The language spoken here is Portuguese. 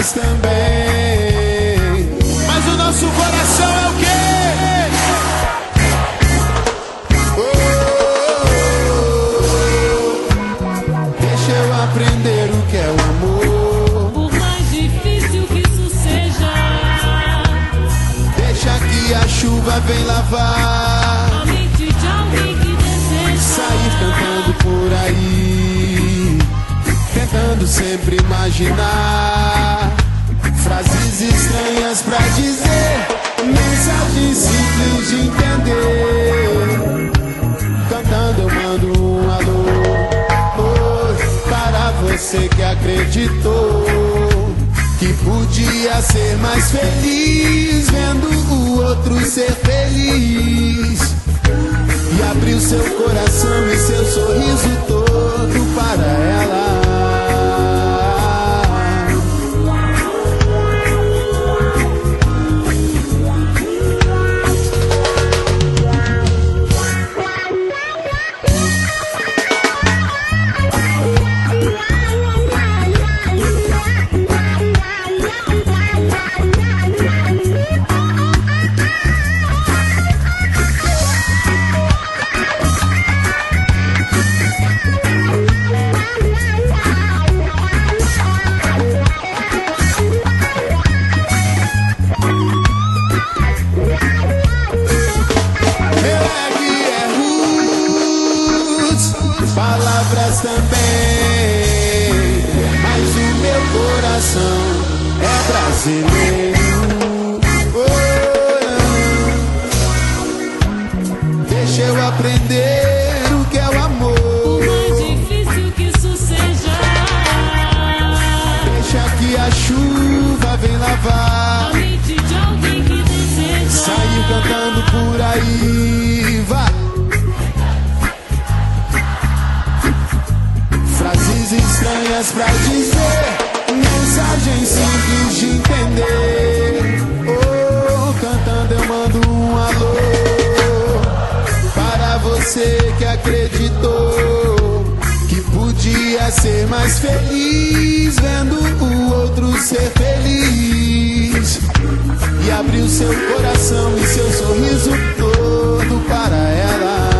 palavras também. Mas o nosso coração é o quê? Deixa eu aprender o que é o amor. Por mais difícil que isso seja, Deixa que a chuva vem lavar a mente de alguém que deseja sair cantando por aí, tentando sempre imaginar frases estranhas pra dizer, mensagens simples de entender. Cantando eu mando um alô, oh, para você que acreditou que podia ser mais feliz vendo o outro ser feliz, e abriu seu coração e seu sorriso todo para ela. Palavras também, mas o meu coração é brasileiro. Oh, deixa eu aprender o que é o amor. por mais difícil que isso seja, Deixa que a chuva vem lavar, a mente de alguém que deseja sair cantando por aí, vai. Frases estranhas pra dizer, mensagens simples de entender. Oh, cantando eu mando um alô para você que acreditou que podia ser mais feliz vendo o outro ser feliz, e abriu seu coração e seu sorriso todo para ela.